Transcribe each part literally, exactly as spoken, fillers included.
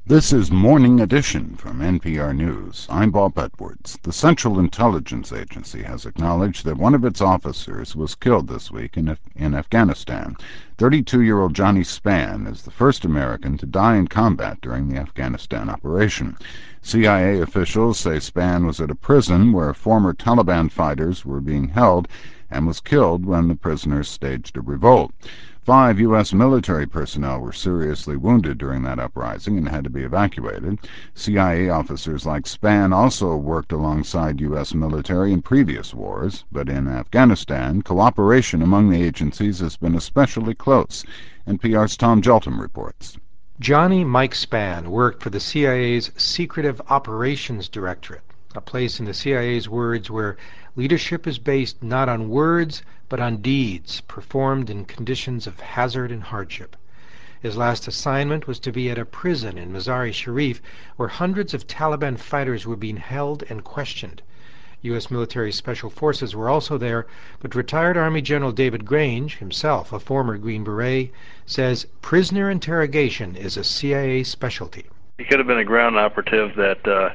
This is Morning Edition from N P R News. I'm Bob Edwards. The Central Intelligence Agency has acknowledged that one of its officers was killed this week in, Af- in Afghanistan. thirty-two-year-old Johnny Spann is the first American to die in combat during the Afghanistan operation. C I A officials say Spann was at a prison where former Taliban fighters were being held and was killed when the prisoners staged a revolt. Five U S military personnel were seriously wounded during that uprising and had to be evacuated. C I A officers like Spann also worked alongside U S military in previous wars, but in Afghanistan, cooperation among the agencies has been especially close. N P R's Tom Jeltum reports. Johnny Mike Spann worked for the C I A's Secretive Operations Directorate, a place in the C I A's words where leadership is based not on words but on deeds performed in conditions of hazard and hardship. His last assignment was to be at a prison in Mazar-e-Sharif where hundreds of Taliban fighters were being held and questioned. U S military special forces were also there, but retired Army General David Grange, himself a former Green Beret, says prisoner interrogation is a C I A specialty. He could have been a ground operative that uh,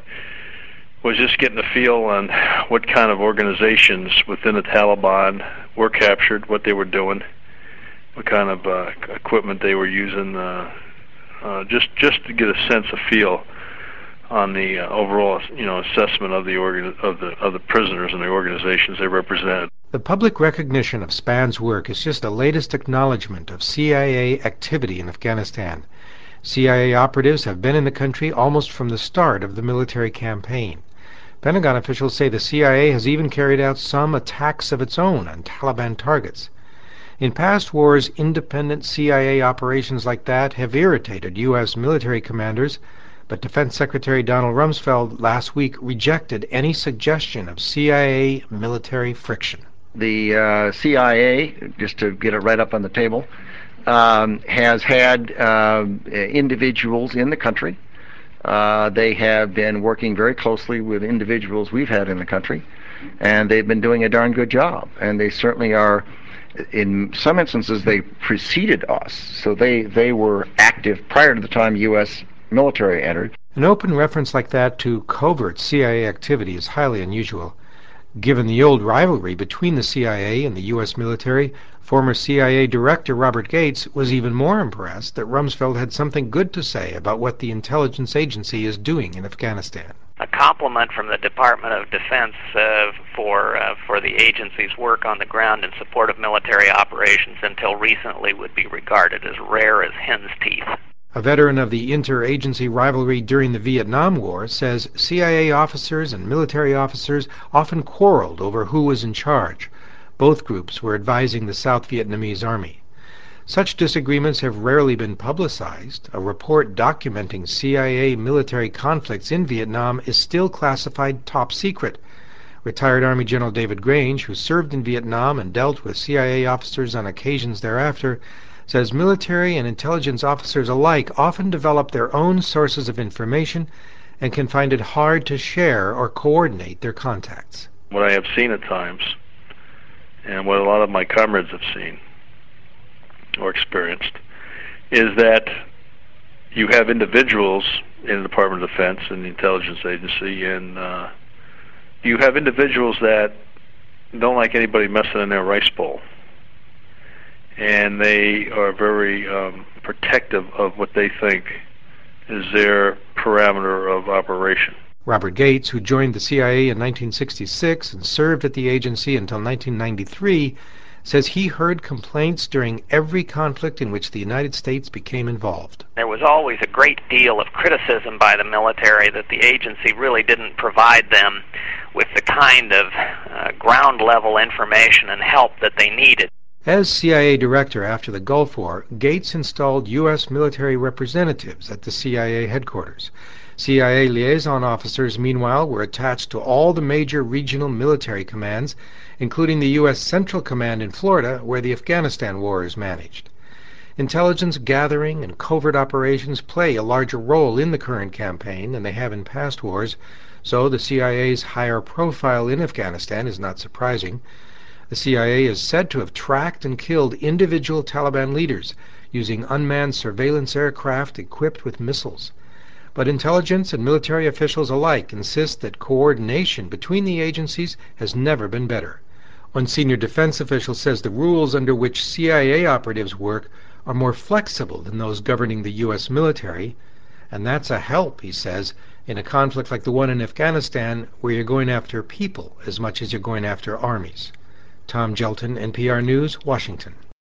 was just getting a feel on what kind of organizations within the Taliban were captured, what they were doing, what kind of uh, equipment they were using, uh, uh, just just to get a sense of feel on the uh, overall, you know, assessment of the organ of the of the prisoners and the organizations they represented. The public recognition of Spann's work is just the latest acknowledgement of C I A activity in Afghanistan. C I A operatives have been in the country almost from the start of the military campaign. Pentagon officials say the C I A has even carried out some attacks of its own on Taliban targets. In past wars, independent C I A operations like that have irritated U S military commanders, but Defense Secretary Donald Rumsfeld last week rejected any suggestion of C I A military friction. The uh, C I A, just to get it right up on the table, um, has had uh, individuals in the country. Uh, they have been working very closely with individuals we've had in the country, and they've been doing a darn good job. And they certainly are, in some instances, they preceded us. So they, they were active prior to the time U S military entered. An open reference like that to covert C I A activity is highly unusual. Given the old rivalry between the C I A and the U S military, former C I A Director Robert Gates was even more impressed that Rumsfeld had something good to say about what the intelligence agency is doing in Afghanistan. A compliment from the Department of Defense uh, for uh, for the agency's work on the ground in support of military operations until recently would be regarded as rare as hen's teeth. A veteran of the interagency rivalry during the Vietnam War says C I A officers and military officers often quarreled over who was in charge. Both groups were advising the South Vietnamese Army. Such disagreements have rarely been publicized. A report documenting C I A military conflicts in Vietnam is still classified top secret. Retired Army General David Grange, who served in Vietnam and dealt with C I A officers on occasions thereafter, says military and intelligence officers alike often develop their own sources of information and can find it hard to share or coordinate their contacts. What I have seen at times, and what a lot of my comrades have seen or experienced, is that you have individuals in the Department of Defense and the intelligence agency, and uh, you have individuals that don't like anybody messing in their rice bowl. And they are very um, protective of what they think is their parameter of operation. Robert Gates, who joined the C I A in nineteen sixty-six and served at the agency until nineteen ninety-three, says he heard complaints during every conflict in which the United States became involved. There was always a great deal of criticism by the military that the agency really didn't provide them with the kind of uh, ground-level information and help that they needed. As C I A director after the Gulf War, Gates installed U S military representatives at the C I A headquarters. C I A liaison officers, meanwhile, were attached to all the major regional military commands, including the U S Central Command in Florida, where the Afghanistan war is managed. Intelligence gathering and covert operations play a larger role in the current campaign than they have in past wars, so the C I A's higher profile in Afghanistan is not surprising. The C I A is said to have tracked and killed individual Taliban leaders using unmanned surveillance aircraft equipped with missiles. But intelligence and military officials alike insist that coordination between the agencies has never been better. One senior defense official says the rules under which C I A operatives work are more flexible than those governing the U S military, and that's a help, he says, in a conflict like the one in Afghanistan, where you're going after people as much as you're going after armies. Tom Gelton, N P R News, Washington.